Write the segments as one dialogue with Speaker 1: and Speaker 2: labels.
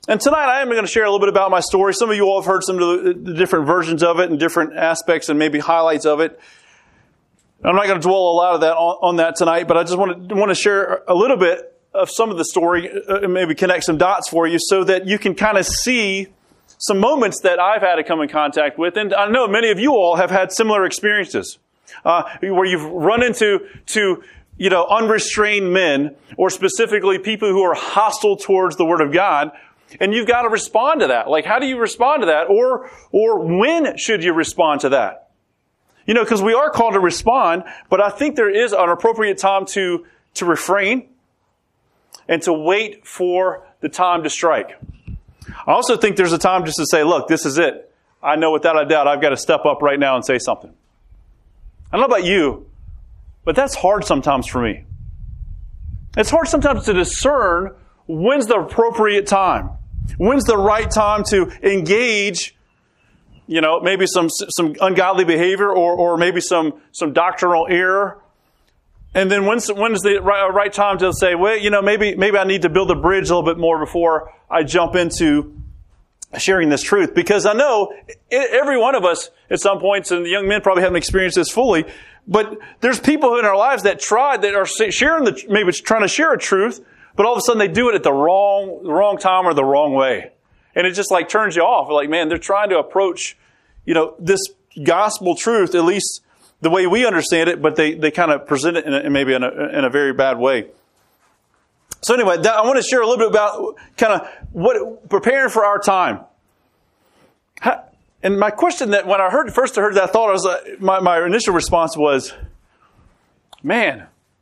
Speaker 1: And tonight I am going to share a little bit about my story. Some of you all have heard some of the different versions of it and different aspects and maybe highlights of it. I'm not going to dwell a lot of that on that tonight, but I just want to share a little bit of some of the story and maybe connect some dots for you so that you can kind of see some moments that I've had to come in contact with. And I know many of you all have had similar experiences where you've run into unrestrained men, or specifically people who are hostile towards the Word of God. And you've got to respond to that. Like, how do you respond to that? Or when should you respond to that? Because we are called to respond, but I think there is an appropriate time to refrain and to wait for the time to strike. I also think there's a time just to say, look, this is it. I know without a doubt I've got to step up right now and say something. I don't know about you, but that's hard sometimes for me. It's hard sometimes to discern when's the appropriate time. When's the right time to engage, maybe some ungodly behavior or maybe some doctrinal error. And then when's the right time to say, well, maybe I need to build a bridge a little bit more before I jump into sharing this truth. Because I know every one of us at some points, and the young men probably haven't experienced this fully, but there's people in our lives that are sharing maybe trying to share a truth, but all of a sudden they do it at the wrong time or the wrong way. And it just like turns you off. Like, man, they're trying to approach, this gospel truth, at least the way we understand it, but they kind of present it maybe in a very bad way. So anyway, I want to share a little bit about kind of preparing for our time. And my question that when I first heard that thought, I was my initial response was, man,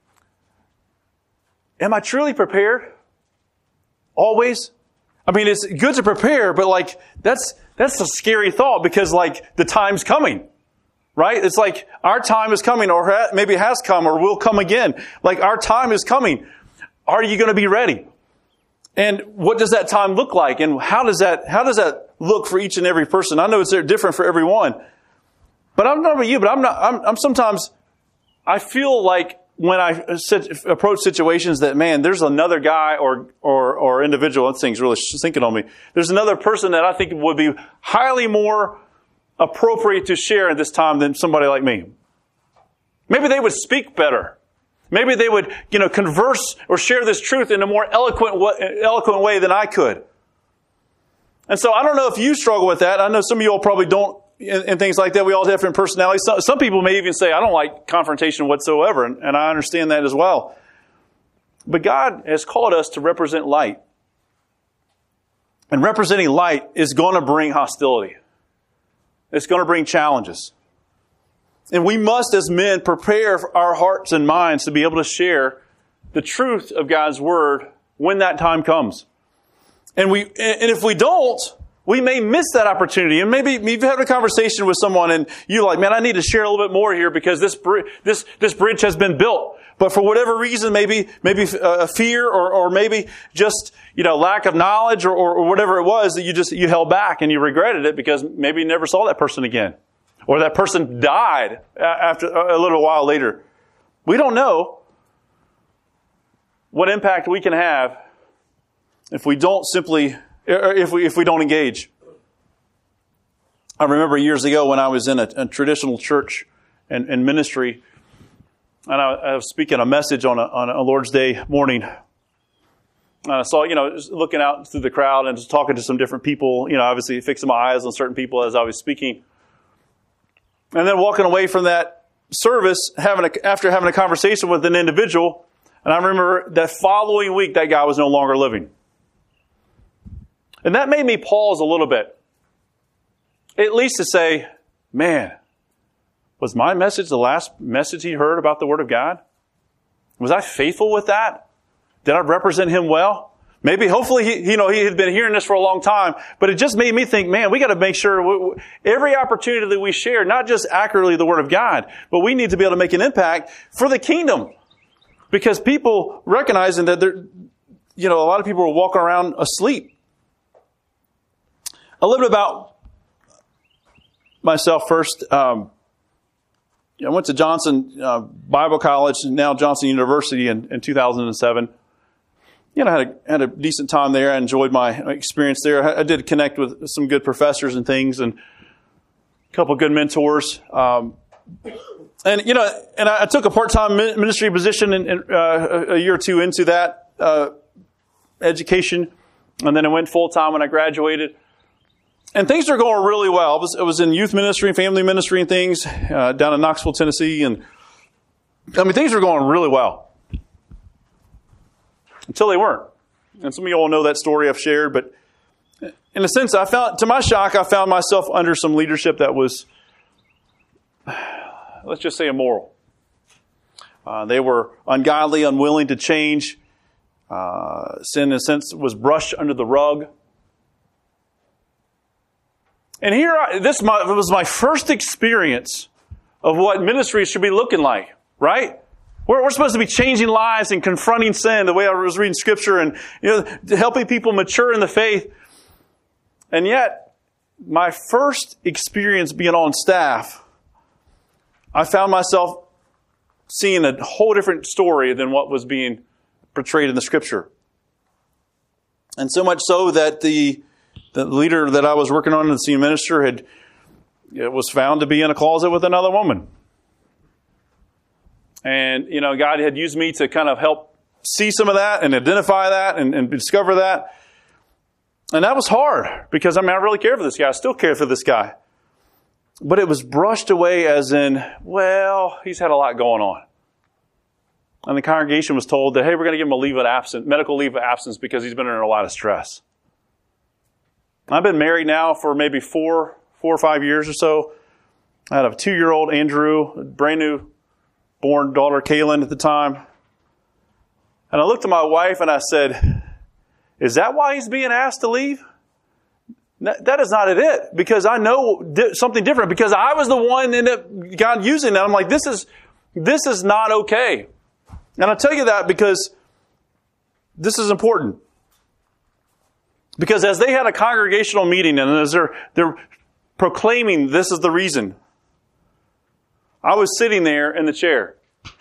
Speaker 1: am I truly prepared? Always? I mean, it's good to prepare, but like, that's a scary thought because like the time's coming, right? It's like our time is coming or maybe has come or will come again. Like our time is coming. Are you going to be ready? And what does that time look like? And how does that look for each and every person? I know it's different for everyone, but I don't know about you, but I'm sometimes, I feel like when I approach situations that, man, there's another guy or individual, that thing's really sinking on me. There's another person that I think would be highly more appropriate to share at this time than somebody like me. Maybe they would speak better. Maybe they would, converse or share this truth in a more eloquent way than I could. And so I don't know if you struggle with that. I know some of you all probably don't. And things like that. We all have different personalities. Some people may even say, I don't like confrontation whatsoever. And I understand that as well. But God has called us to represent light. And representing light is going to bring hostility. It's going to bring challenges. And we must, as men, prepare our hearts and minds to be able to share the truth of God's Word when that time comes. And if we don't, we may miss that opportunity. And maybe you've had a conversation with someone and you're like, man, I need to share a little bit more here because this bridge has been built. But for whatever reason, maybe fear or maybe just, lack of knowledge or whatever it was that you held back and you regretted it because maybe you never saw that person again. Or that person died after a little while later. We don't know what impact we can have if we don't if we don't engage. I remember years ago when I was in a traditional church and ministry, and I was speaking a message on a Lord's Day morning. And I saw, just looking out through the crowd and just talking to some different people, obviously fixing my eyes on certain people as I was speaking. And then walking away from that service, after having a conversation with an individual, and I remember that following week that guy was no longer living. And that made me pause a little bit. At least to say, man, was my message the last message he heard about the Word of God? Was I faithful with that? Did I represent him well? Maybe, hopefully, he had been hearing this for a long time, but it just made me think, man, we got to make sure every opportunity that we share, not just accurately the Word of God, but we need to be able to make an impact for the kingdom. Because people recognizing that a lot of people are walking around asleep. A little bit about myself first. I went to Johnson Bible College, now Johnson University in 2007. I had a decent time there. I enjoyed my experience there. I did connect with some good professors and things, and a couple of good mentors. And I took a part-time ministry position a year or two into that education, and then I went full-time when I graduated. And things are going really well. I was in youth ministry and family ministry and things down in Knoxville, Tennessee, and things were going really well until they weren't. And some of you all know that story I've shared, but in a sense, to my shock, I found myself under some leadership that was, let's just say, immoral. They were ungodly, unwilling to change. Sin, in a sense, was brushed under the rug. And this was my first experience of what ministry should be looking like, right? We're supposed to be changing lives and confronting sin, the way I was reading Scripture, and helping people mature in the faith. And yet, my first experience being on staff, I found myself seeing a whole different story than what was being portrayed in the Scripture. And so much so that the leader that I was working on, the senior minister, was found to be in a closet with another woman. And, God had used me to kind of help see some of that and identify that and discover that. And that was hard because, I really care for this guy. I still care for this guy. But it was brushed away as in, well, he's had a lot going on. And the congregation was told that, hey, we're going to give him a medical leave of absence because he's been under a lot of stress. I've been married now for maybe 4 or 5 years or so. I had a 2-year-old Andrew, a brand new born daughter Kaylin at the time. And I looked at my wife and I said, is that why he's being asked to leave? That is not it, because I know something different, because I was the one that ended up God using that. I'm like, this is not okay. And I'll tell you that because this is important. Because as they had a congregational meeting and as they're proclaiming this is the reason, I was sitting there in the chair.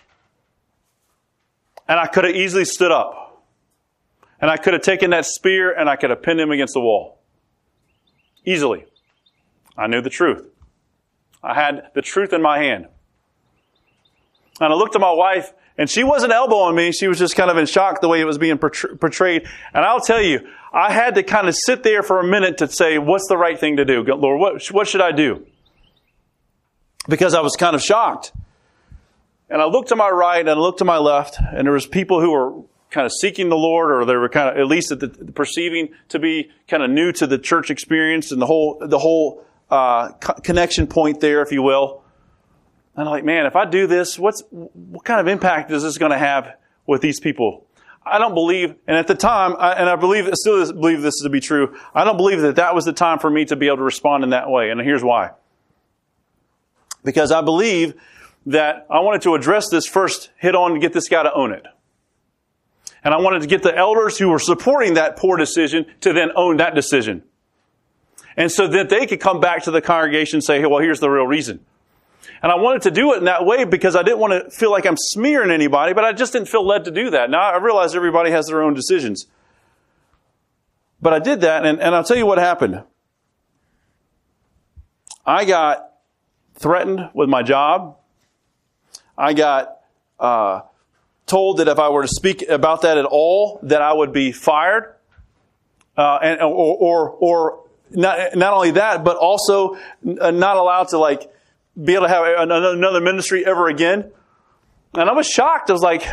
Speaker 1: And I could have easily stood up. And I could have taken that spear and I could have pinned him against the wall. Easily. I knew the truth. I had the truth in my hand. And I looked at my wife, and she wasn't elbowing me. She was just kind of in shock the way it was being portrayed. And I'll tell you, I had to kind of sit there for a minute to say, what's the right thing to do? Lord, what should I do? Because I was kind of shocked. And I looked to my right and I looked to my left, and there was people who were kind of seeking the Lord, or they were kind of at least perceiving to be kind of new to the church experience and the whole connection point there, if you will. And I'm like, man, if I do this, what kind of impact is this going to have with these people? I don't believe, and at the time, I still believe this to be true, I don't believe that was the time for me to be able to respond in that way. And here's why. Because I believe that I wanted to address this first, head on, and get this guy to own it. And I wanted to get the elders who were supporting that poor decision to then own that decision. And so that they could come back to the congregation and say, hey, well, here's the real reason. And I wanted to do it in that way because I didn't want to feel like I'm smearing anybody, but I just didn't feel led to do that. Now, I realize everybody has their own decisions. But I did that, and I'll tell you what happened. I got threatened with my job. I got told that if I were to speak about that at all, that I would be fired, or not only that, but also not allowed to be able to have another ministry ever again. And I was shocked. I was like,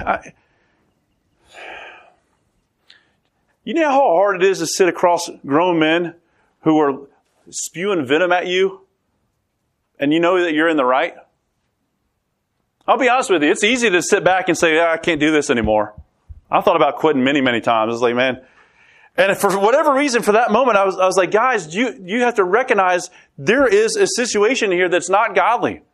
Speaker 1: you know how hard it is to sit across grown men who are spewing venom at you, and you know that you're in the right? I'll be honest with you. It's easy to sit back and say, I can't do this anymore. I thought about quitting many, many times. I was like, man. And for whatever reason, for that moment, I was like, guys, you have to recognize there is a situation here that's not godly.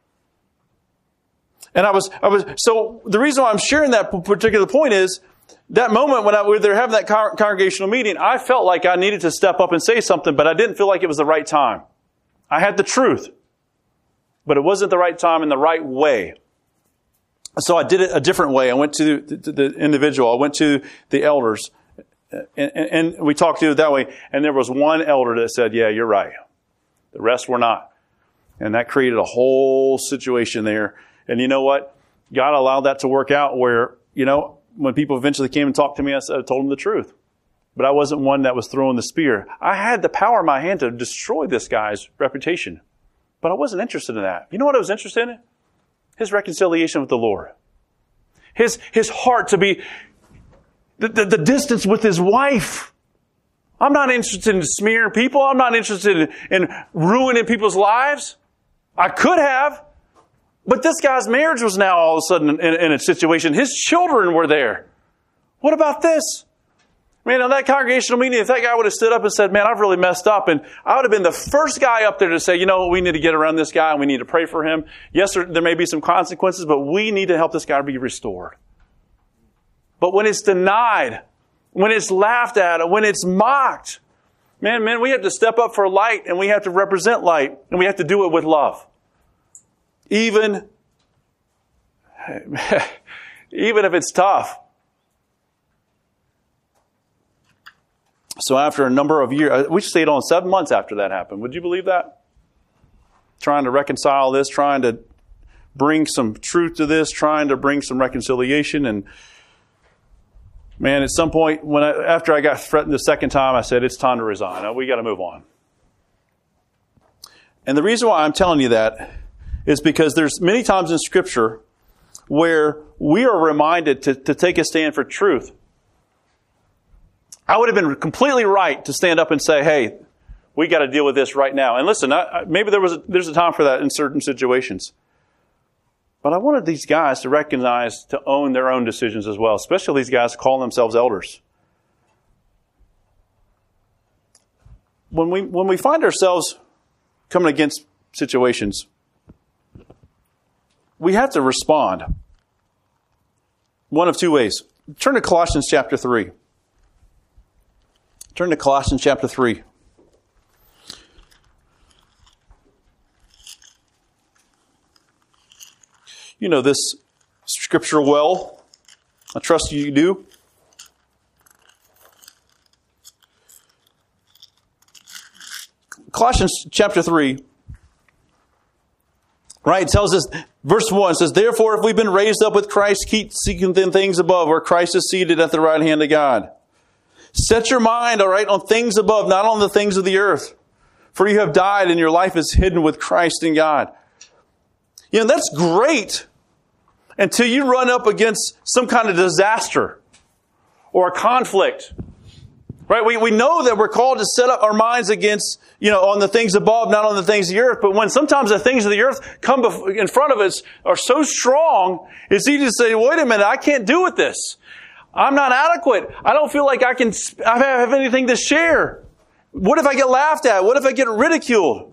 Speaker 1: And so the reason why I'm sharing that particular point is that moment when they were having that congregational meeting, I felt like I needed to step up and say something, but I didn't feel like it was the right time. I had the truth, but it wasn't the right time in the right way. So I did it a different way. I went to the individual. I went to the elders. And we talked to it that way. And there was one elder that said, yeah, you're right. The rest were not. And that created a whole situation there. And you know what? God allowed that to work out where, when people eventually came and talked to me, I told them the truth. But I wasn't one that was throwing the spear. I had the power in my hand to destroy this guy's reputation. But I wasn't interested in that. You know what I was interested in? His reconciliation with the Lord. His heart to be the distance with his wife. I'm not interested in smearing people. I'm not interested in ruining people's lives. I could have. But this guy's marriage was now all of a sudden in a situation. His children were there. What about this? Man, on that congregational meeting, if that guy would have stood up and said, man, I've really messed up, and I would have been the first guy up there to say, we need to get around this guy and we need to pray for him. Yes, there may be some consequences, but we need to help this guy be restored. But when it's denied, when it's laughed at, when it's mocked, man, we have to step up for light, and we have to represent light, and we have to do it with love. Even if it's tough. So after a number of years, we stayed on 7 months after that happened. Would you believe that? Trying to reconcile this, trying to bring some truth to this, trying to bring some reconciliation. And man, at some point, after I got threatened the second time, I said, it's time to resign. We got to move on. And the reason why I'm telling you that is because there's many times in Scripture where we are reminded to take a stand for truth. I would have been completely right to stand up and say, hey, we got to deal with this right now. And listen, maybe there's a time for that in certain situations. But I wanted these guys to recognize, to own their own decisions as well, especially these guys calling themselves elders. When we find ourselves coming against situations, we have to respond one of two ways. Turn to Colossians chapter 3. Turn to Colossians chapter 3. You know this scripture well. I trust you do. Colossians chapter 3. Right? It tells us, verse 1 says, therefore, if we've been raised up with Christ, keep seeking the things above, where Christ is seated at the right hand of God. Set your mind, all right, on things above, not on the things of the earth. For you have died and your life is hidden with Christ in God. That's great until you run up against some kind of disaster or a conflict. Right? We know that we're called to set up our minds against, on the things above, not on the things of the earth. But when sometimes the things of the earth come in front of us are so strong, it's easy to say, wait a minute, I can't do with this. I'm not adequate. I don't feel like I have anything to share. What if I get laughed at? What if I get ridiculed?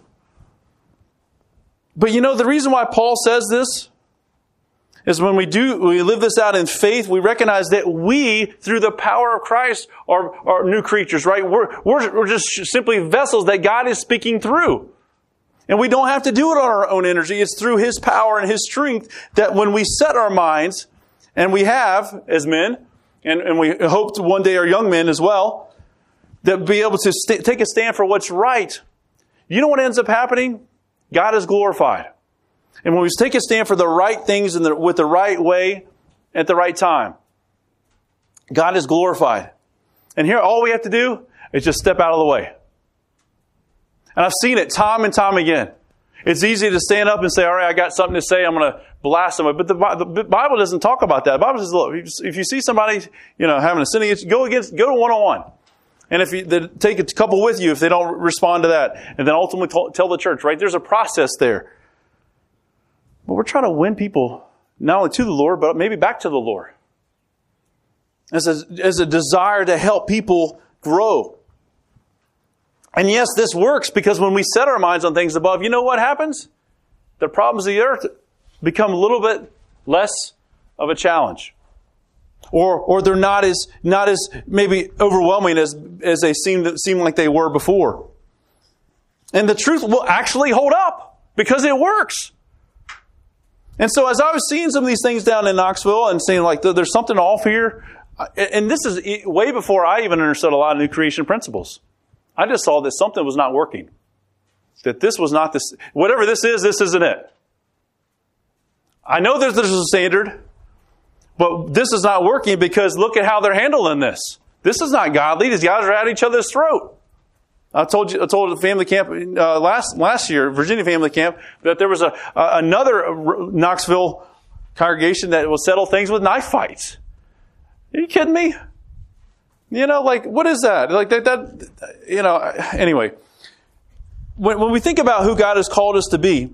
Speaker 1: But the reason why Paul says this is when we live this out in faith, we recognize that we, through the power of Christ, are new creatures, right? We're just simply vessels that God is speaking through. And we don't have to do it on our own energy. It's through His power and His strength that when we set our minds, and we have as men, and we hope to one day our young men as well, that be able to take a stand for what's right. You know what ends up happening? God is glorified. And when we take a stand for the right things with the right way at the right time, God is glorified. And here, all we have to do is just step out of the way. And I've seen it time and time again. It's easy to stand up and say, all right, I got something to say, I'm going to blast them. But the Bible doesn't talk about that. The Bible says, look, if you see somebody, having a sin against you, go to one-on-one. And if you take a couple with you, if they don't respond to that, and then ultimately tell the church, right? There's a process there. But we're trying to win people not only to the Lord, but maybe back to the Lord. As a desire to help people grow. And yes, this works because when we set our minds on things above, you know what happens? The problems of the earth become a little bit less of a challenge. Or they're not as maybe overwhelming as they seem like they were before. And the truth will actually hold up because it works. And so as I was seeing some of these things down in Knoxville and seeing like there's something off here, and this is way before I even understood a lot of new creation principles. I just saw that something was not working. That this was not this, whatever this isn't it. I know there's a standard, but this is not working because look at how they're handling this. This is not godly. These guys are at each other's throat. I told the family camp last year, Virginia family camp, that there was another Knoxville congregation that will settle things with knife fights. Are you kidding me? Like what is that? Like that. Anyway, when we think about who God has called us to be,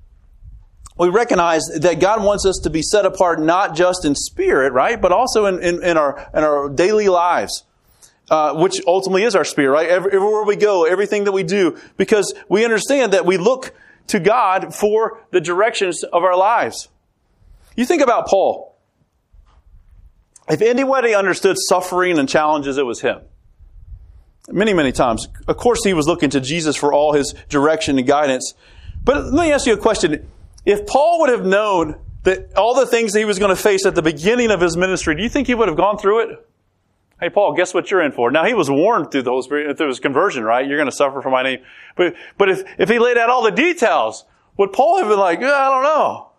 Speaker 1: we recognize that God wants us to be set apart not just in spirit, right, but also in our daily lives. Which ultimately is our spirit, right? Everywhere we go, everything that we do, because we understand that we look to God for the directions of our lives. You think about Paul. If anybody understood suffering and challenges, it was him. Many, many times. Of course, he was looking to Jesus for all his direction and guidance. But let me ask you a question. If Paul would have known that all the things that he was going to face at the beginning of his ministry, do you think he would have gone through it? Hey, Paul, guess what you're in for? Now, he was warned through the Holy Spirit, through his conversion, right? You're going to suffer for my name. But if he laid out all the details, would Paul have been like, I don't know?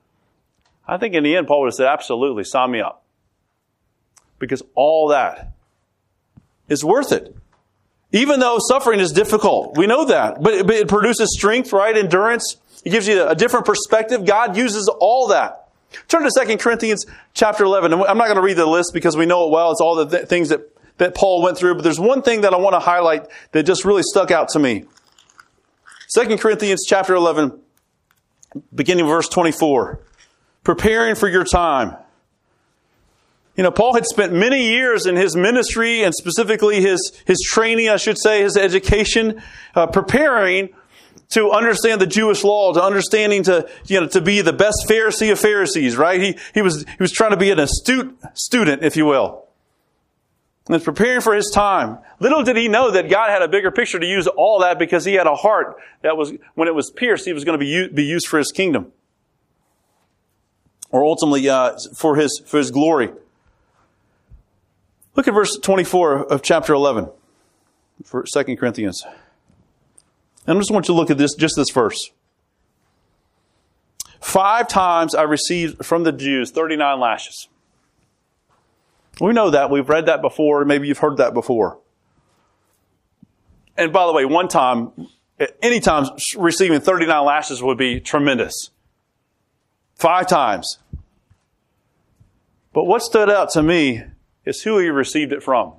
Speaker 1: I think in the end, Paul would have said, absolutely, sign me up. Because all that is worth it. Even though suffering is difficult. We know that. But it produces strength, right? Endurance. It gives you a different perspective. God uses all that. Turn to 2 Corinthians chapter 11. And I'm not going to read the list because we know it well. It's all the things that Paul went through. But there's one thing that I want to highlight that just really stuck out to me. 2 Corinthians chapter 11, beginning verse 24. Preparing for your time. Paul had spent many years in his ministry and specifically his training, I should say, his education, preparing to understand the Jewish law, to understanding to be the best Pharisee of Pharisees, right? He was trying to be an astute student, if you will. And preparing for his time. Little did he know that God had a bigger picture to use all that because he had a heart that was, when it was pierced, he was going to be used for his kingdom. Or ultimately, for his glory. Look at verse 24 of chapter 11 for 2 Corinthians. And I just want you to look at this verse. 5 times I received from the Jews 39 lashes. We know that. We've read that before. Maybe you've heard that before. And by the way, one time, any time receiving 39 lashes would be tremendous. 5 times. But what stood out to me is who he received it from.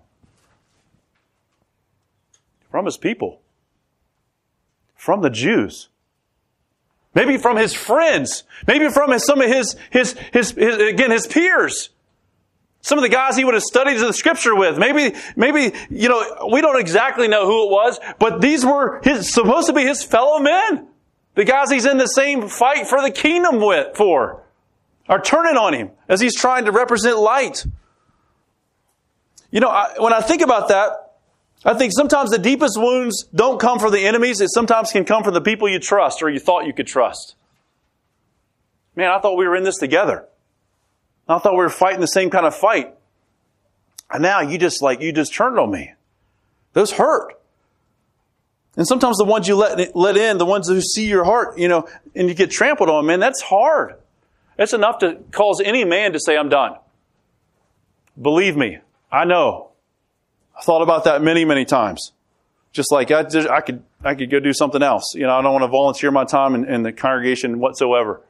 Speaker 1: From his people. From the Jews. Maybe from his friends. Maybe from some of his peers. Some of the guys he would have studied the scripture with. Maybe, we don't exactly know who it was, but these were supposed to be his fellow men. The guys he's in the same fight for the kingdom for are turning on him as he's trying to represent light. When I think about that, I think sometimes the deepest wounds don't come from the enemies. It sometimes can come from the people you trust or you thought you could trust. Man, I thought we were in this together. I thought we were fighting the same kind of fight. And now you just turned on me. Those hurt. And sometimes the ones you let in, the ones who see your heart, and you get trampled on, man, that's hard. That's enough to cause any man to say, I'm done. Believe me, I know. I thought about that many, many times. Just like I could go do something else. I don't want to volunteer my time in the congregation whatsoever.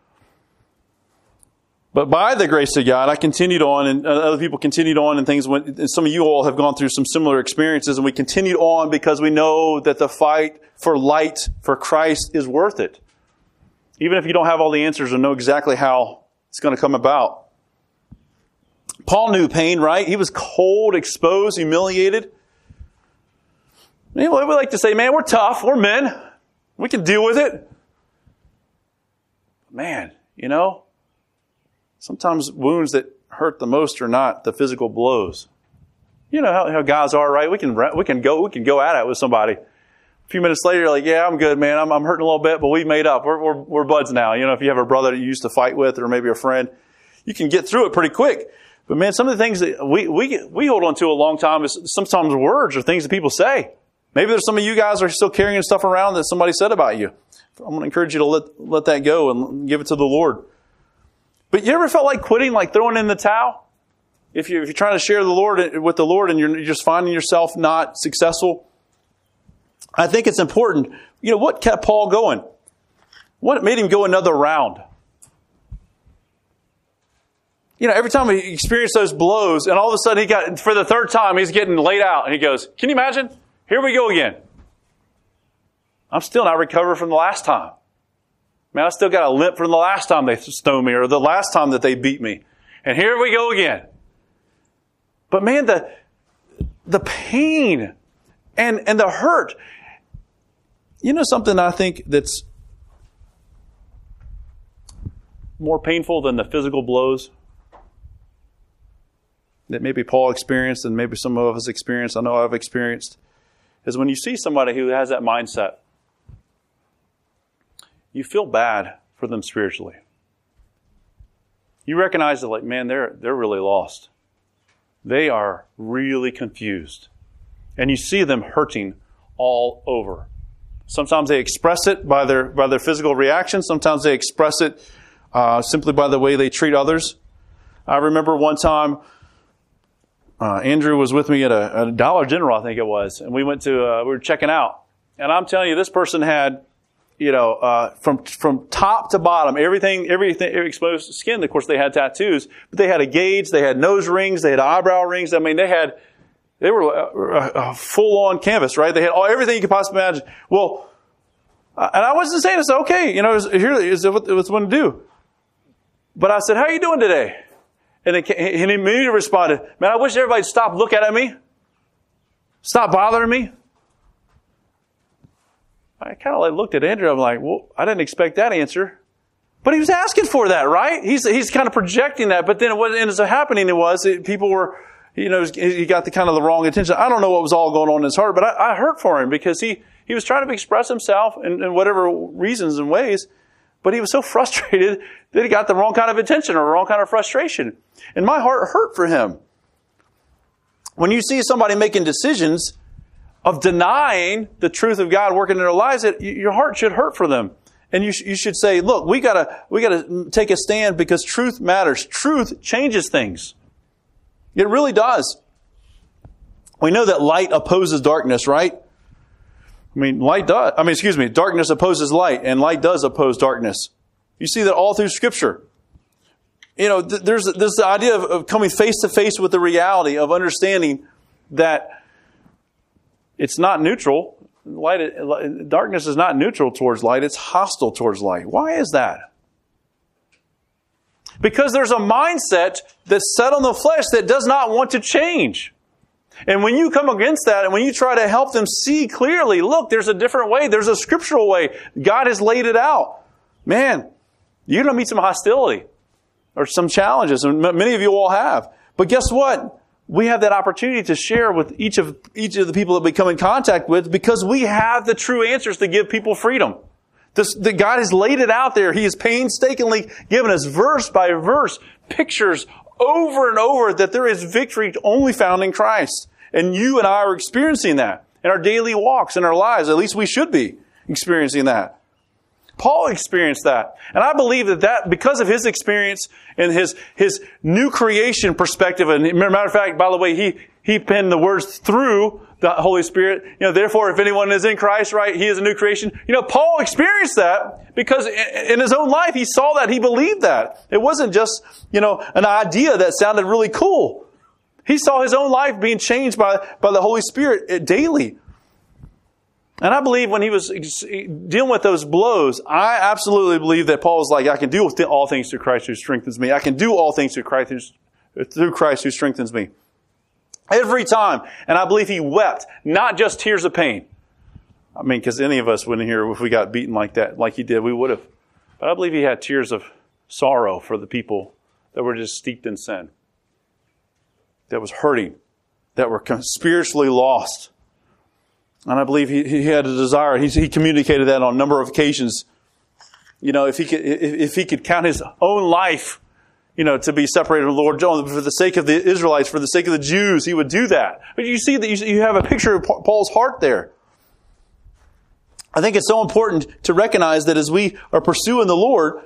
Speaker 1: But by the grace of God, I continued on, and other people continued on, and things went. And some of you all have gone through some similar experiences, and we continued on because we know that the fight for light for Christ is worth it. Even if you don't have all the answers or know exactly how it's going to come about. Paul knew pain, right? He was cold, exposed, humiliated. We like to say, man, we're tough. We're men. We can deal with it. Man, sometimes wounds that hurt the most are not the physical blows. You know how guys are, right? We can go at it with somebody. A few minutes later, you're like, yeah, I'm good, man. I'm hurting a little bit, but we've made up. We're buds now. You know, if you have a brother that you used to fight with or maybe a friend, you can get through it pretty quick. But man, some of the things that we hold on to a long time is sometimes words or things that people say. Maybe there's some of you guys are still carrying stuff around that somebody said about you. I'm going to encourage you to let that go and give it to the Lord. But you ever felt like quitting, like throwing in the towel? If you're trying to share the Lord with the Lord and you're just finding yourself not successful, I think it's important. You know, what kept Paul going? What made him go another round? You know, every time he experienced those blows, and all of a sudden for the third time, he's getting laid out. And he goes, can you imagine? Here we go again. I'm still not recovered from the last time. Man, I still got a limp from the last time they stoned me or the last time that they beat me. And here we go again. But man, the pain and the hurt. You know something I think that's more painful than the physical blows that maybe Paul experienced and maybe some of us experienced, I know I've experienced, is when you see somebody who has that mindset, you feel bad for them spiritually. You recognize that, like, man, they're really lost. They are really confused. And you see them hurting all over. Sometimes they express it by their physical reaction. Sometimes they express it simply by the way they treat others. I remember one time, Andrew was with me at a Dollar General, I think it was, and we went we were checking out. And I'm telling you, this person had, you know, from top to bottom, everything exposed skin. Of course, they had tattoos, but they had a gauge, they had nose rings, they had eyebrow rings. I mean, they were full on canvas, right? They had everything you could possibly imagine. Well, and I wasn't saying this, okay, you know, here's what it's going to do. But I said, how are you doing today? And he immediately responded, man, I wish everybody would stop looking at me. Stop bothering me. I kind of looked at Andrew. I'm like, well, I didn't expect that answer. But he was asking for that, right? He's kind of projecting that. But then what ended up happening people were, you know, he got the wrong attention. I don't know what was all going on in his heart, but I hurt for him because he was trying to express himself in whatever reasons and ways. But he was so frustrated that he got the wrong kind of attention or wrong kind of frustration. And my heart hurt for him. When you see somebody making decisions of denying the truth of God working in their lives, your heart should hurt for them. And you should say, look, we gotta take a stand because truth matters. Truth changes things. It really does. We know that light opposes darkness, right? Darkness opposes light, and light does oppose darkness. You see that all through Scripture. You know, there's the idea of coming face to face with the reality of understanding that it's not neutral. Darkness is not neutral towards light. It's hostile towards light. Why is that? Because there's a mindset that's set on the flesh that does not want to change. And when you come against that and when you try to help them see clearly, look, there's a different way. There's a scriptural way. God has laid it out. Man, you're going to meet some hostility or some challenges. And many of you all have. But guess what? We have that opportunity to share with each of the people that we come in contact with because we have the true answers to give people freedom. That God has laid it out there. He has painstakingly given us verse by verse pictures over and over that there is victory only found in Christ. And you and I are experiencing that in our daily walks, in our lives. At least we should be experiencing that. Paul experienced that. And I believe that because of his experience and his new creation perspective, and matter of fact, by the way, he penned the words through the Holy Spirit. You know, therefore, if anyone is in Christ, right, he is a new creation. You know, Paul experienced that because in his own life, he saw that, he believed that. It wasn't just, you know, an idea that sounded really cool. He saw his own life being changed by the Holy Spirit daily. And I believe when he was dealing with those blows, I absolutely believe that Paul was like, I can do all things through Christ who strengthens me. I can do all things through Christ who strengthens me. Every time. And I believe he wept, not just tears of pain. I mean, because any of us wouldn't hear if we got beaten like that, like he did, we would have. But I believe he had tears of sorrow for the people that were just steeped in sin, that was hurting, that were spiritually lost. And I believe he had a desire. He communicated that on a number of occasions. If he could count his own life, to be separated from the Lord for the sake of the Israelites, for the sake of the Jews, he would do that. But you see that you have a picture of Paul's heart there. I think it's so important to recognize that as we are pursuing the Lord,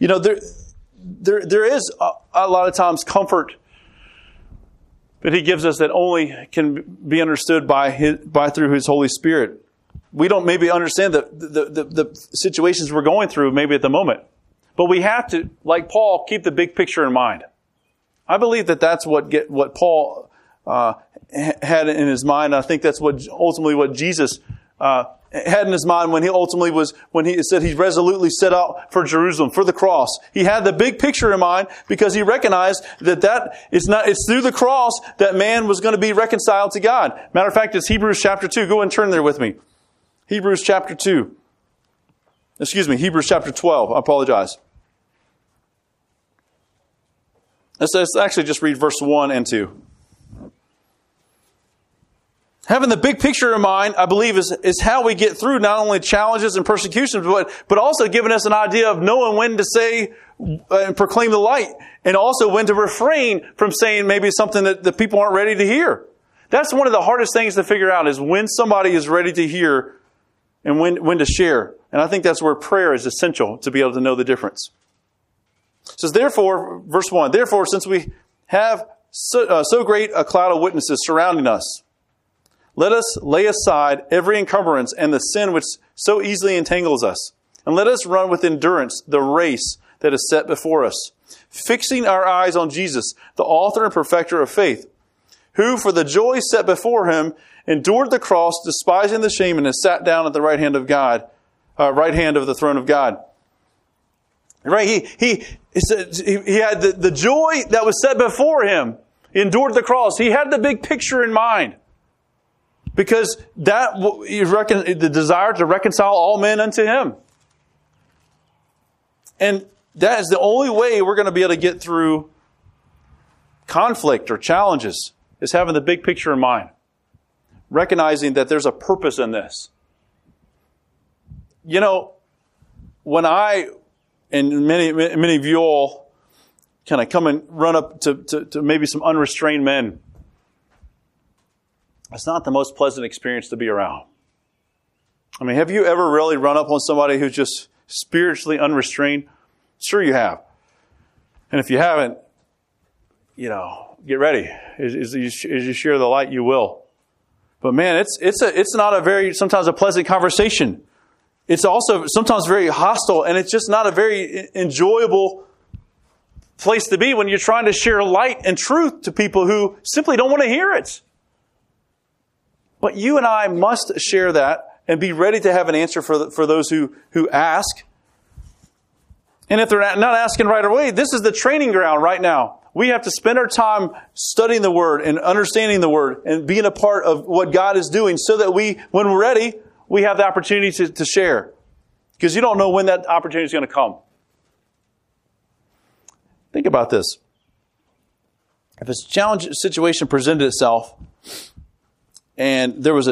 Speaker 1: there is a lot of times comfort that he gives us that only can be understood through his Holy Spirit. We don't maybe understand the situations we're going through maybe at the moment. But we have to, like Paul, keep the big picture in mind. I believe that's what Paul had in his mind. I think that's ultimately what Jesus had in his mind when he said he resolutely set out for Jerusalem, for the cross. He had the big picture in mind because he recognized it's through the cross that man was going to be reconciled to God. Matter of fact, it's Hebrews chapter 2. Go and turn there with me. Hebrews chapter 2. Hebrews chapter 12. I apologize. Let's actually just read verse 1 and 2. Having the big picture in mind, I believe, is how we get through not only challenges and persecutions, but also giving us an idea of knowing when to say and proclaim the light, and also when to refrain from saying maybe something that the people aren't ready to hear. That's one of the hardest things to figure out, is when somebody is ready to hear and when to share. And I think that's where prayer is essential to be able to know the difference. It says, therefore, verse 1, therefore, since we have so great a cloud of witnesses surrounding us, let us lay aside every encumbrance and the sin which so easily entangles us. And let us run with endurance the race that is set before us, fixing our eyes on Jesus, the author and perfecter of faith, who for the joy set before him endured the cross, despising the shame, and has sat down at the right hand of God, right hand of the throne of God. Right? He had the joy that was set before him, endured the cross. He had the big picture in mind. Because the desire to reconcile all men unto him. And that is the only way we're going to be able to get through conflict or challenges, is having the big picture in mind. Recognizing that there's a purpose in this. When I, and many of you all kind of come and run up to maybe some unrestrained men, it's not the most pleasant experience to be around. I mean, have you ever really run up on somebody who's just spiritually unrestrained? Sure you have. And if you haven't, get ready. As you share the light, you will. But man, it's not sometimes a pleasant conversation. It's also sometimes very hostile, and it's just not a very enjoyable place to be when you're trying to share light and truth to people who simply don't want to hear it. But you and I must share that and be ready to have an answer for those who ask. And if they're not asking right away, this is the training ground right now. We have to spend our time studying the Word and understanding the Word and being a part of what God is doing so that when we're ready, we have the opportunity to share. Because you don't know when that opportunity is going to come. Think about this. If a challenge situation presented itself, and there was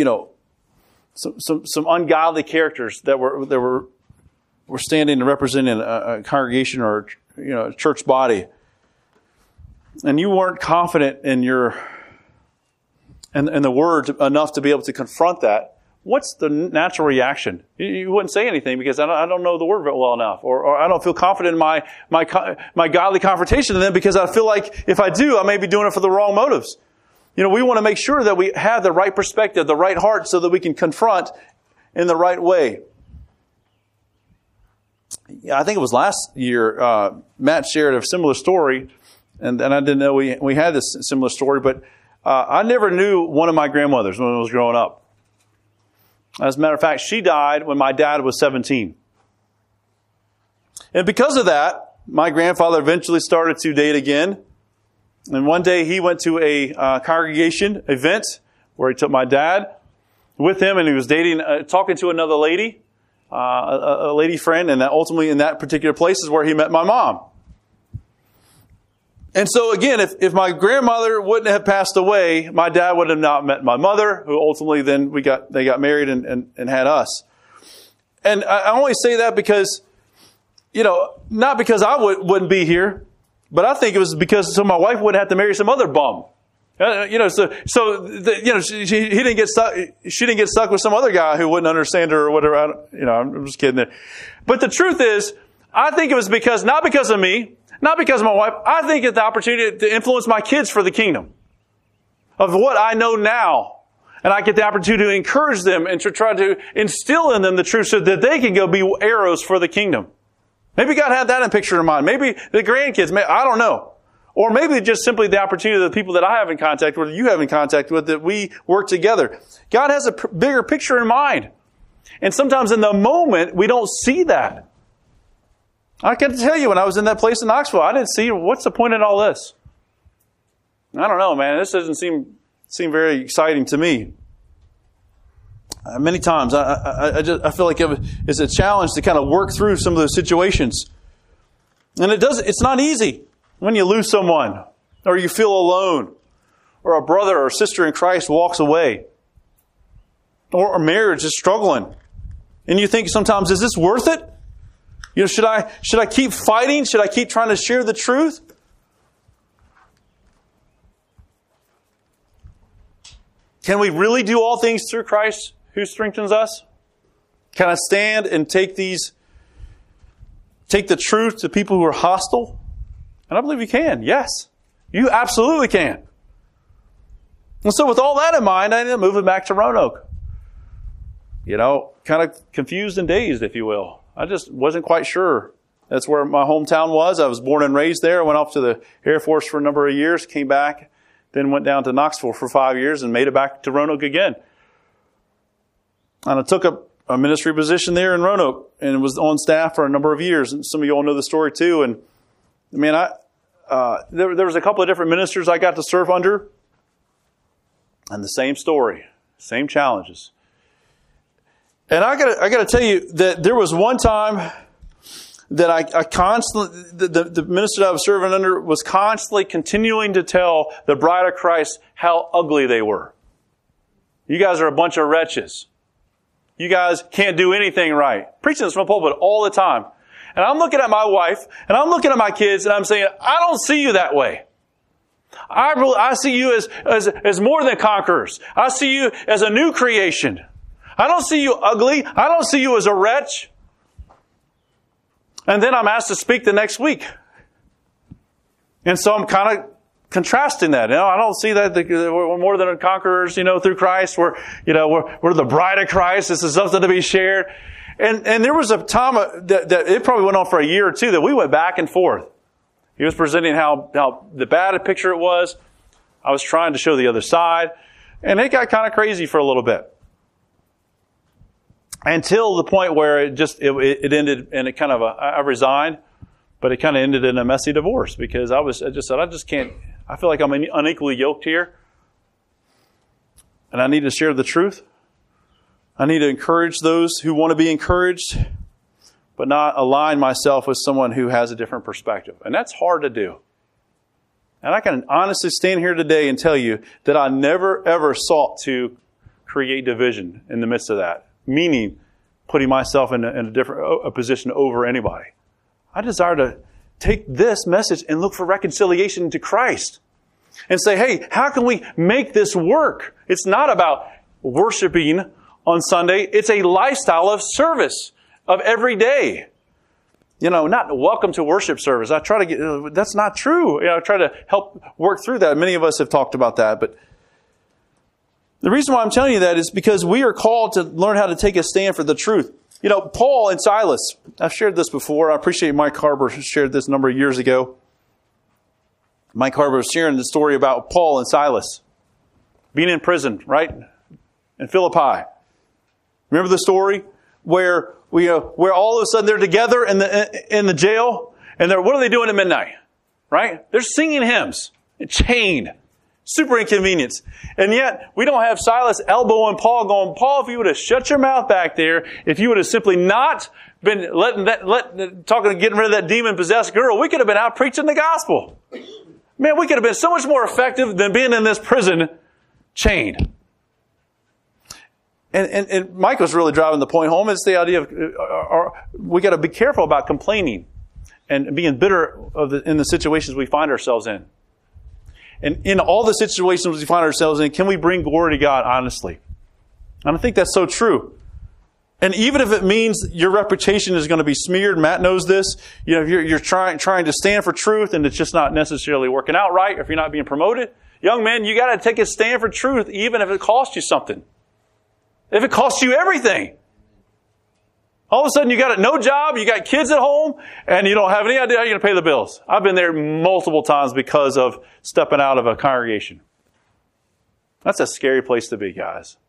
Speaker 1: some ungodly characters that were standing and representing a congregation or a church body, and you weren't confident in the Word enough to be able to confront that, what's the natural reaction? You wouldn't say anything because I don't know the Word well enough, or I don't feel confident in my godly confrontation to them because I feel like if I do, I may be doing it for the wrong motives. We want to make sure that we have the right perspective, the right heart, so that we can confront in the right way. I think it was last year, Matt shared a similar story, and I didn't know we had this similar story, but I never knew one of my grandmothers when I was growing up. As a matter of fact, she died when my dad was 17. And because of that, my grandfather eventually started to date again. And one day he went to a congregation event where he took my dad with him, and he was talking to another lady, a lady friend, and that ultimately in that particular place is where he met my mom. And so again, if my grandmother wouldn't have passed away, my dad would have not met my mother, who ultimately then they got married and had us. And I only say that because, not because I wouldn't be here, but I think it was because so my wife wouldn't have to marry some other bum. He didn't get stuck. She didn't get stuck with some other guy who wouldn't understand her or whatever. I'm just kidding there. But the truth is, I think it was not because of me, not because of my wife. I think it's the opportunity to influence my kids for the kingdom of what I know now. And I get the opportunity to encourage them and to try to instill in them the truth so that they can go be arrows for the kingdom. Maybe God had that in picture in mind. Maybe the grandkids, I don't know. Or maybe just simply the opportunity of the people that I have in contact with, you have in contact with, that we work together. God has a bigger picture in mind. And sometimes in the moment, we don't see that. I can tell you, when I was in that place in Knoxville, I didn't see, what's the point in all this? I don't know, man. This doesn't seem very exciting to me. Many times, I feel like it's a challenge to kind of work through some of those situations. And it's not easy when you lose someone, or you feel alone, or a brother or sister in Christ walks away, or a marriage is struggling. And you think sometimes, is this worth it? Should I keep fighting? Should I keep trying to share the truth? Can we really do all things through Christ who strengthens us? Can I stand and take the truth to people who are hostile? And I believe you can. Yes, you absolutely can. And so with all that in mind, I ended up moving back to Roanoke. Kind of confused and dazed, if you will. I just wasn't quite sure. That's where my hometown was. I was born and raised there. I went off to the Air Force for a number of years, came back, then went down to Knoxville for 5 years and made it back to Roanoke again. And I took a ministry position there in Roanoke and was on staff for a number of years. And some of you all know the story too. And there was a couple of different ministers I got to serve under. And the same story, same challenges. And I got to tell you that there was one time that I constantly, the minister that I was serving under was constantly continuing to tell the bride of Christ how ugly they were. You guys are a bunch of wretches. You guys can't do anything right. Preaching this from the pulpit all the time. And I'm looking at my wife, and I'm looking at my kids, and I'm saying, I don't see you that way. I see you as more than conquerors. I see you as a new creation. I don't see you ugly. I don't see you as a wretch. And then I'm asked to speak the next week. And so I'm kind of contrasting that. I don't see that we're more than conquerors, through Christ. We're the bride of Christ. This is something to be shared. And there was a time that it probably went on for a year or two that we went back and forth. He was presenting how the bad a picture it was. I was trying to show the other side. And it got kind of crazy for a little bit. Until the point where it ended in a kind of I resigned, but it kind of ended in a messy divorce because I just can't, I feel like I'm unequally yoked here. And I need to share the truth. I need to encourage those who want to be encouraged, but not align myself with someone who has a different perspective. And that's hard to do. And I can honestly stand here today and tell you that I never ever sought to create division in the midst of that. Meaning, putting myself in a position over anybody. I desire to take this message and look for reconciliation to Christ. And say, hey, how can we make this work? It's not about worshiping on Sunday. It's a lifestyle of service of every day. Not welcome to worship service. That's not true. I try to help work through that. Many of us have talked about that, but the reason why I'm telling you that is because we are called to learn how to take a stand for the truth. Paul and Silas, I've shared this before. I appreciate Mike Harbour shared this a number of years ago. Mike Harbour was sharing the story about Paul and Silas being in prison, right? In Philippi. Remember the story where all of a sudden they're together in the jail, and what are they doing at midnight? Right? They're singing hymns, chained. Super inconvenience. And yet, we don't have Silas elbowing Paul going, Paul, if you would have shut your mouth back there, if you would have simply not been getting rid of that demon-possessed girl, we could have been out preaching the gospel. Man, we could have been so much more effective than being in this prison chained. And Mike was really driving the point home. It's the idea of we got to be careful about complaining and being bitter in the situations we find ourselves in. And in all the situations we find ourselves in, can we bring glory to God honestly? And I think that's so true. And even if it means your reputation is going to be smeared, Matt knows this. You know, if you're trying to stand for truth and it's just not necessarily working out right, or if you're not being promoted, young men, you got to take a stand for truth, even if it costs you something. If it costs you everything. All of a sudden you got no job, you got kids at home, and you don't have any idea how you're going to pay the bills. I've been there multiple times because of stepping out of a congregation. That's a scary place to be, guys.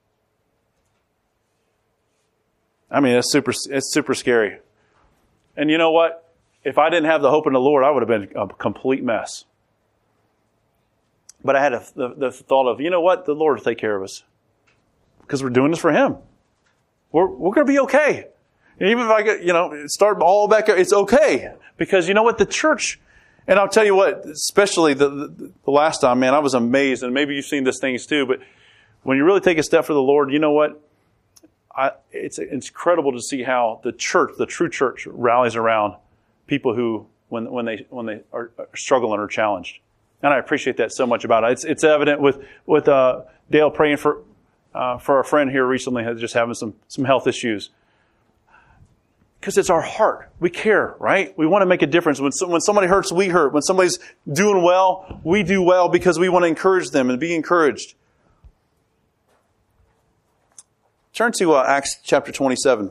Speaker 1: I mean, it's super scary. And you know what? If I didn't have the hope in the Lord, I would have been a complete mess. But I had the thought of, you know what? The Lord will take care of us. Because we're doing this for Him. We're going to be okay. And even if I get, start all back, it's okay. Because you know what? The church, and I'll tell you what, especially the last time, man, I was amazed. And maybe you've seen these things too. But when you really take a step for the Lord, you know what? It's incredible to see how the church, the true church, rallies around people who, when they are struggling or challenged. And I appreciate that so much about it. It's evident with Dale praying for our friend here recently who's just having some health issues. Because it's our heart. We care, right? We want to make a difference. When somebody hurts, we hurt. When somebody's doing well, we do well because we want to encourage them and be encouraged. Turn to Acts chapter 27.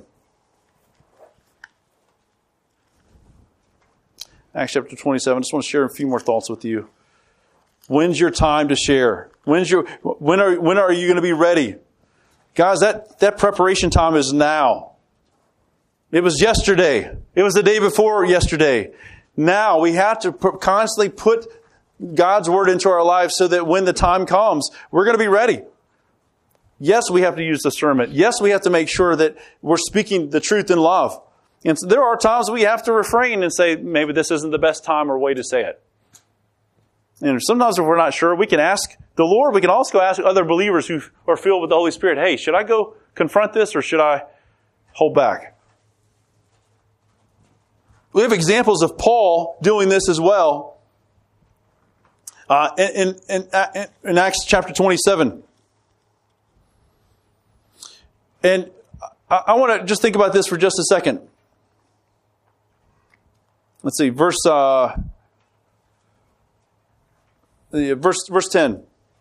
Speaker 1: Acts chapter 27. I just want to share a few more thoughts with you. When's your time to share? When are you going to be ready? Guys, that preparation time is now. It was yesterday. It was the day before yesterday. Now we have to constantly put God's word into our lives so that when the time comes, we're going to be ready. Yes, we have to use discernment. Yes, we have to make sure that we're speaking the truth in love. And so there are times we have to refrain and say, maybe this isn't the best time or way to say it. And sometimes if we're not sure, we can ask the Lord. We can also ask other believers who are filled with the Holy Spirit, hey, should I go confront this or should I hold back? We have examples of Paul doing this as well in Acts chapter 27. And I want to just think about this for just a second. Let's see, verse 10.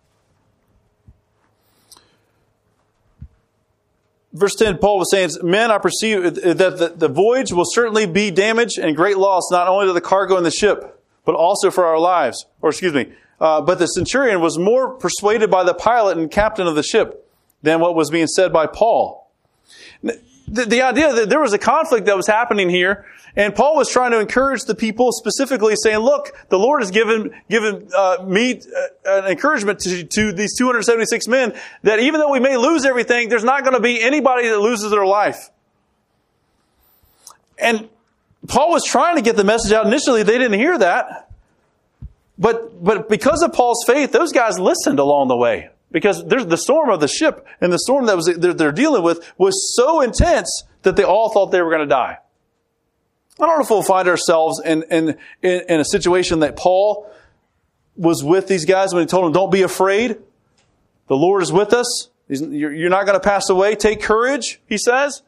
Speaker 1: Verse 10, Paul was saying, men, I perceive that the voyage will certainly be damage and great loss, not only to the cargo and the ship, but also for our lives. But the centurion was more persuaded by the pilot and captain of the ship than what was being said by Paul. The idea that there was a conflict that was happening here, and Paul was trying to encourage the people, specifically saying, look, the Lord has given me an encouragement to these 276 men that even though we may lose everything, there's not going to be anybody that loses their life. And Paul was trying to get the message out. Initially, they didn't hear that. But because of Paul's faith, those guys listened along the way. Because there's the storm of the ship and the storm that they're dealing with was so intense that they all thought they were going to die. I don't know if we'll find ourselves in a situation that Paul was with these guys when he told them, don't be afraid. The Lord is with us. You're not going to pass away. Take courage, he says.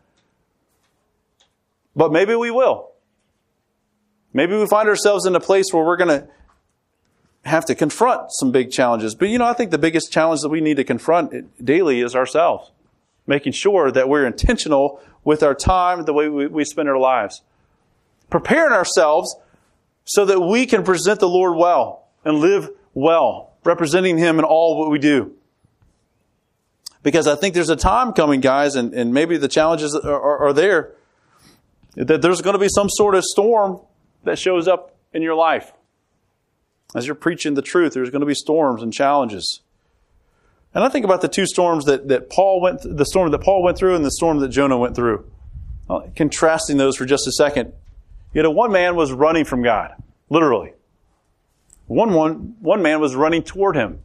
Speaker 1: But maybe we will. Maybe we find ourselves in a place where we're going to have to confront some big challenges. But I think the biggest challenge that we need to confront daily is ourselves. Making sure that we're intentional with our time, the way we spend our lives. Preparing ourselves so that we can present the Lord well and live well, representing Him in all what we do. Because I think there's a time coming, guys, and maybe the challenges are there, that there's going to be some sort of storm that shows up in your life. As you're preaching the truth, there's going to be storms and challenges. And I think about the two storms that Paul went through, the storm that Paul went through and the storm that Jonah went through. Contrasting those for just a second. One man was running from God, literally. One man was running toward him.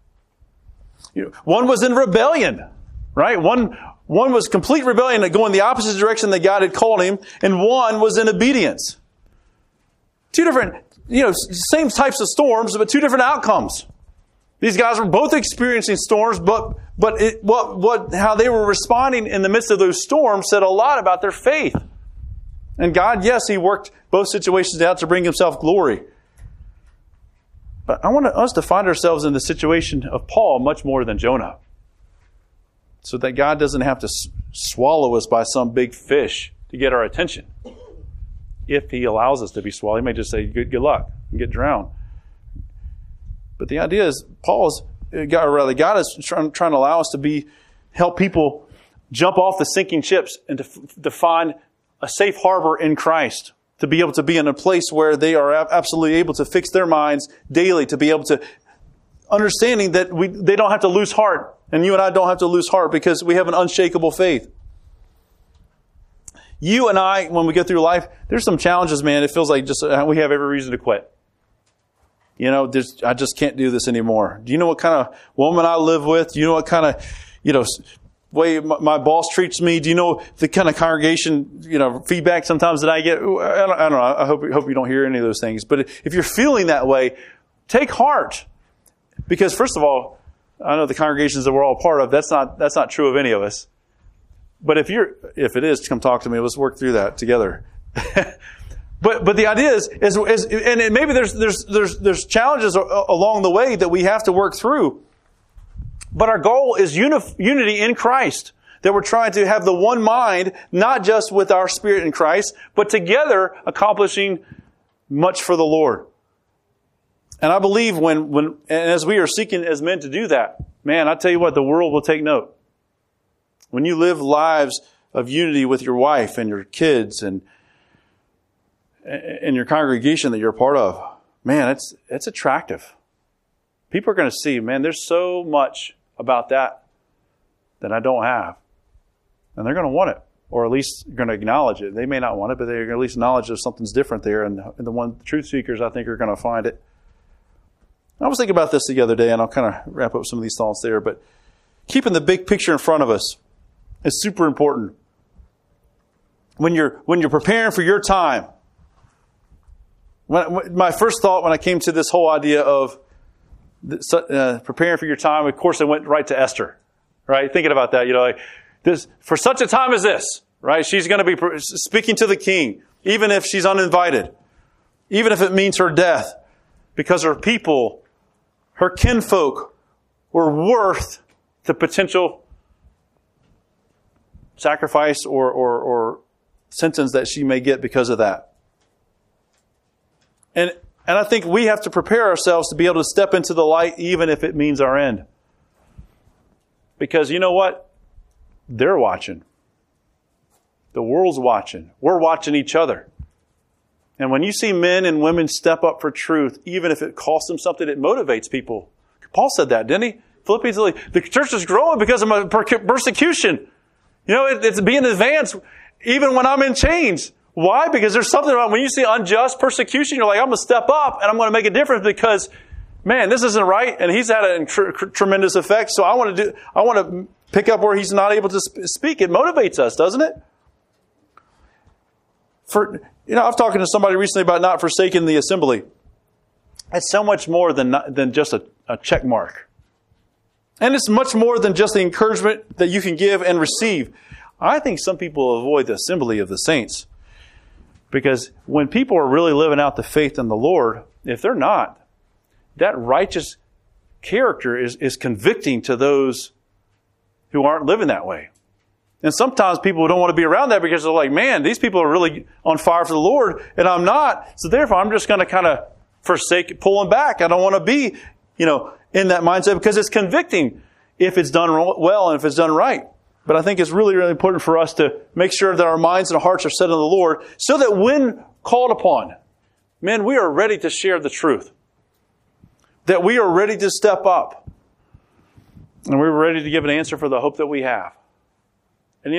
Speaker 1: One was in rebellion, right? One was complete rebellion, going the opposite direction that God had called him, and one was in obedience. Two different, same types of storms, but two different outcomes. These guys were both experiencing storms, but how they were responding in the midst of those storms said a lot about their faith. And God, yes, He worked both situations out to bring Himself glory. But I want us to find ourselves in the situation of Paul much more than Jonah, so that God doesn't have to swallow us by some big fish to get our attention. If He allows us to be swallowed, He may just say, good luck, and get drowned. But the idea is, God is trying to allow us to help people jump off the sinking ships and to find a safe harbor in Christ, to be able to be in a place where they are absolutely able to fix their minds daily, to be able to understanding that they don't have to lose heart, and you and I don't have to lose heart because we have an unshakable faith. You and I, when we go through life, there's some challenges, man. It feels like just we have every reason to quit. I just can't do this anymore. Do you know what kind of woman I live with? Do you know what kind of, way my boss treats me? Do you know the kind of congregation, feedback sometimes that I get? I don't know. I hope you don't hear any of those things. But if you're feeling that way, take heart. Because first of all, I know the congregations that we're all part of, that's not true of any of us. But if it is, come talk to me. Let's work through that together. But the idea is and maybe there's challenges along the way that we have to work through. But our goal is unity in Christ. That we're trying to have the one mind, not just with our spirit in Christ, but together accomplishing much for the Lord. And I believe and as we are seeking as men to do that, man, I tell you what, the world will take note. When you live lives of unity with your wife and your kids and your congregation that you're a part of, man, it's attractive. People are going to see, man, there's so much about that I don't have. And they're going to want it, or at least going to acknowledge it. They may not want it, but they're going to at least acknowledge there's something's different there. And the truth seekers, I think, are going to find it. I was thinking about this the other day, and I'll kind of wrap up some of these thoughts there. But keeping the big picture in front of us is super important. When you're preparing for your time, my first thought when I came to this whole idea of preparing for your time, of course, I went right to Esther, right? Thinking about that, this for such a time as this, right? She's going to be speaking to the king, even if she's uninvited, even if it means her death, because her people, her kinfolk, were worth the potential sacrifice or sentence that she may get because of that. And I think we have to prepare ourselves to be able to step into the light even if it means our end. Because you know what? They're watching. The world's watching. We're watching each other. And when you see men and women step up for truth, even if it costs them something, it motivates people. Paul said that, didn't he? Philippians, the church is growing because of persecution. It's being advanced even when I'm in chains. Why? Because there's something about when you see unjust persecution, you're like, I'm going to step up and I'm going to make a difference because, man, this isn't right. And he's had a tremendous effect. So I want to pick up where he's not able to speak. It motivates us, doesn't it? I've talked to somebody recently about not forsaking the assembly. It's so much more than just a check mark. And it's much more than just the encouragement that you can give and receive. I think some people avoid the assembly of the saints. Because when people are really living out the faith in the Lord, if they're not, that righteous character is convicting to those who aren't living that way. And sometimes people don't want to be around that because they're like, man, these people are really on fire for the Lord, and I'm not. So therefore, I'm just going to kind of forsake, pulling back. I don't want to be, in that mindset because it's convicting if it's done well and if it's done right. But I think it's really, really important for us to make sure that our minds and hearts are set on the Lord so that when called upon, men, we are ready to share the truth. That we are ready to step up. And we're ready to give an answer for the hope that we have. And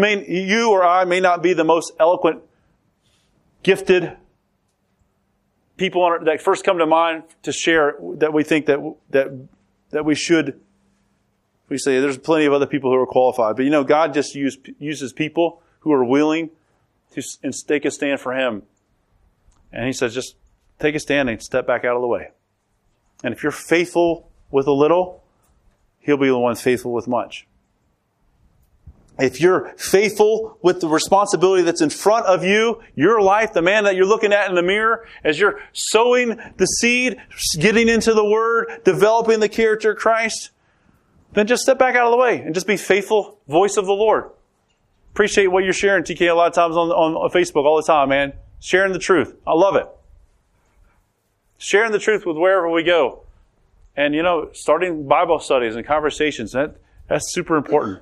Speaker 1: you or I may not be the most eloquent, gifted, people that first come to mind to share that we think that we should. We say there's plenty of other people who are qualified, but God just uses people who are willing to take a stand for Him. And He says, just take a stand and step back out of the way. And if you're faithful with a little, He'll be the one faithful with much. If you're faithful with the responsibility that's in front of you, your life, the man that you're looking at in the mirror, as you're sowing the seed, getting into the Word, developing the character of Christ, then just step back out of the way and just be faithful voice of the Lord. Appreciate what you're sharing, TK, a lot of times on Facebook all the time, man. Sharing the truth. I love it. Sharing the truth with wherever we go. And, starting Bible studies and conversations, that's super important.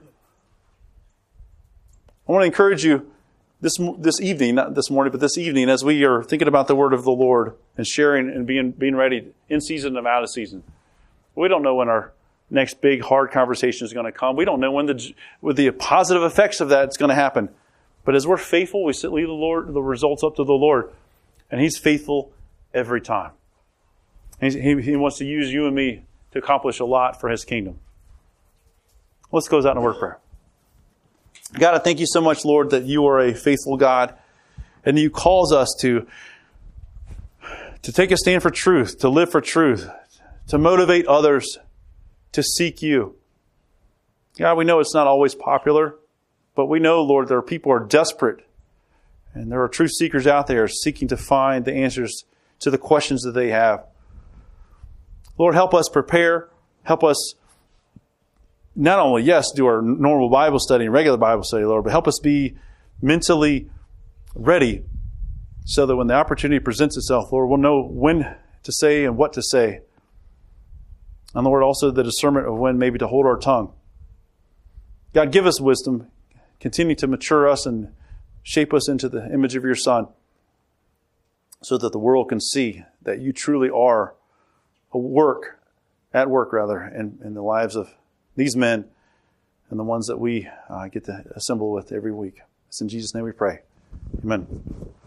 Speaker 1: I want to encourage you this evening, not this morning, but this evening, as we are thinking about the Word of the Lord and sharing and being ready in season and out of season. We don't know when our next big, hard conversation is going to come. We don't know when the positive effects of that is going to happen. But as we're faithful, we leave the results up to the Lord. And He's faithful every time. He wants to use you and me to accomplish a lot for His kingdom. Let's close out in a word of prayer. God, I thank You so much, Lord, that You are a faithful God. And You calls us to take a stand for truth, to live for truth, to motivate others to seek You. God, we know it's not always popular, but we know, Lord, there are people who are desperate, and there are truth seekers out there seeking to find the answers to the questions that they have. Lord, help us prepare. Help us not only, do our normal Bible study and regular Bible study, Lord, but help us be mentally ready so that when the opportunity presents itself, Lord, we'll know when to say and what to say. And Lord, also the discernment of when maybe to hold our tongue. God, give us wisdom. Continue to mature us and shape us into the image of Your Son so that the world can see that You truly are at work, in the lives of these men and the ones that we get to assemble with every week. It's in Jesus' name we pray. Amen.